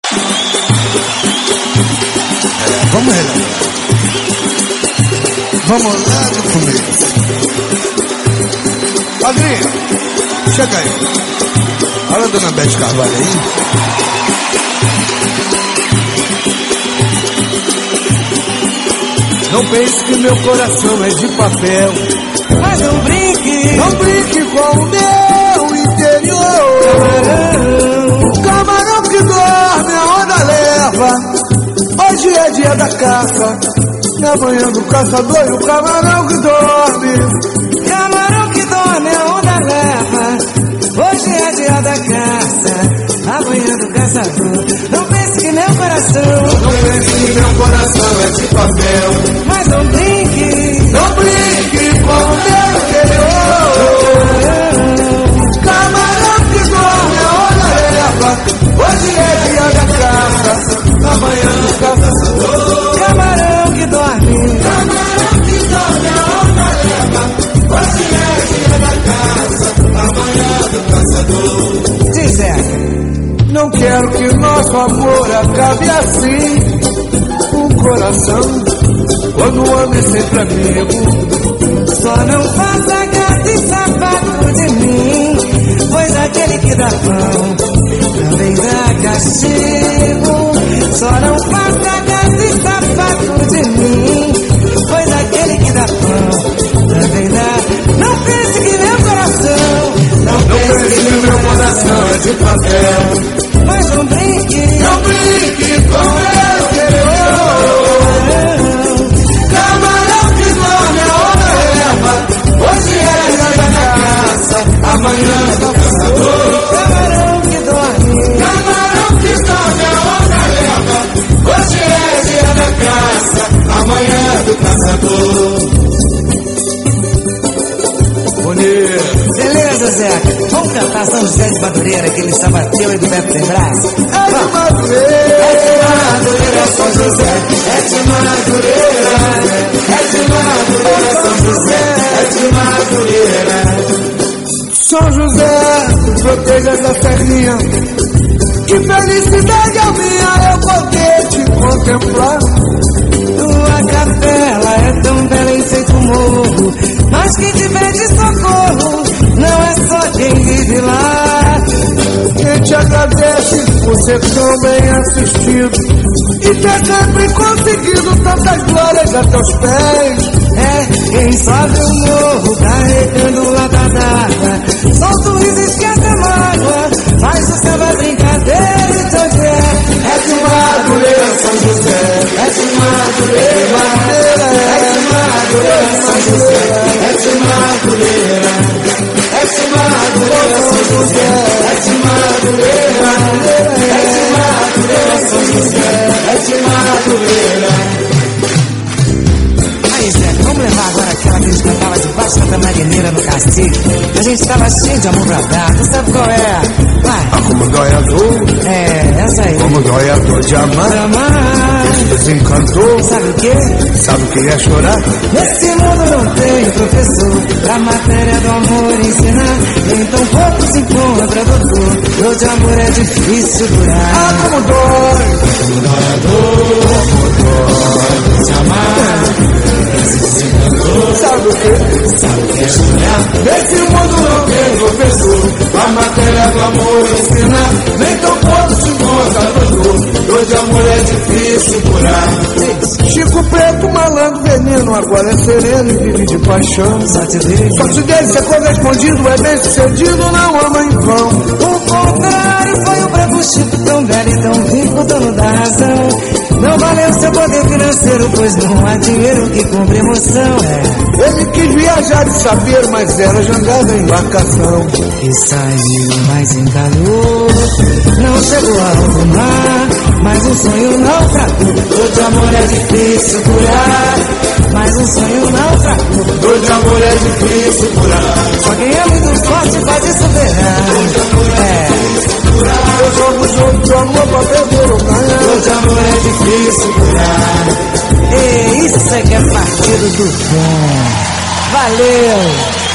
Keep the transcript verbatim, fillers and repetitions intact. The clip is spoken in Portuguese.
Vamos relembrar. Vamos lá do começo. Padrinho, chega aí. Olha a dona Bete Carvalho aí. Não pense que meu coração é de papel, mas não brinque, não brinque com o meu interior. Camarão, camarão que dorme, a onda leva. Hoje é dia da caça, na manhã do caçador e o camarão que dorme. Camarão que dorme, a onda leva. Hoje é dia da caça, na manhã do caçador. Não pense que meu coração, não pense que meu coração é de papel, mas não brinque, não brinque com o meu interior. Camarão que dorme, a onda leva. Hoje é dia da caça, na manhã do caçador. Camarão que dorme, camarão que dorme, a onda leva. Hoje é dia da caça, na manhã do caçador. Diz é, não quero que nosso amor acabe assim. O coração, quando o homem é sempre amigo. Só não faça gato e sapato de mim, pois aquele que dá pão também dá castigo. Só não faça gato e sapato de mim, pois aquele que dá pão também dá. Não pense que meu coração, não, não pense que meu coração é de papel, mas não brinque, não brinque com o meu interior. Camarão que dorme, a onda leva. Hoje é dia da caça, amanhã do caçador. Camarão que dorme, camarão que dorme, a onda leva. Hoje é dia da caça, amanhã do caçador. Bonito. Beleza, Zeca. Vamos cantar São José de Madureira, aquele sabateu aí do Beto Tem Brás? É de Madureira, é de Madureira, São José. É de Madureira, é de Madureira, São José. É de Madureira. São José, proteja essa serrinha. Que felicidade a minha eu poder te contemplar. Tua capela é tão bela em feito morro, mas quem te pede socorro não é só quem vive lá. Quem te agradece por ser tão bem assistido e ter sempre conseguido tantas glórias a teus pés. É quem sobe o morro carregando lata d'água, solta o riso e esquece a mágoa, faz o samba brincadeira e teu dia. É de Madureira, São José. É de Madureira, é de Madureira, São José. É de Madureira, é de Madureira, São José. É de Madureira, é de Madureira, São José. É de Madureira. Aí, Zé, vamos levar agora aquela que a gente cantava debaixo da marineira no cacique. A gente tava cheio de amor pra dar, tu sabe qual é? Vai. Ah, como dói a dor. É, essa aí. Como dói a dor de amar. De amar. Desencantou. Sabe o quê? Sabe o que é chorar? Nesse mundo não tem professor a matéria do amor ensinar. Nem tão pouco se encontra doutor. Dor de amor é difícil durar. Ah, como dói. Como dói a dor. Como dói de amar. Sabe o que? Sabe o que é chorar? Nesse mundo não tem professor a matéria do amor ensinar. Nem tão pouco se encontra doutor. Dor de amor é difícil curar. Chico Preto, malandro, veneno, agora é sereno e vive de paixão. Sorte dele, sorte dele ser correspondido, é bem sucedido, não ama em vão. O contrário foi o branco Chico, tão belo e tão rico, dono da razão. Não valeu seu poder financeiro, pois não há dinheiro que compre emoção, é. Ele quis viajar de saber, mas era jangada em embarcação. E saiu, mas encalhou. Não chegou ao alto mar, mas um sonho naufragou. Dor de amor é difícil curar, mas um sonho naufragou. Dor de amor é difícil curar. Só quem é muito forte pode superar. É. Eu jogo o jogo do amor pra perder ou ganhar. Dor de amor é difícil curar. E isso é que é partido do bom. Valeu!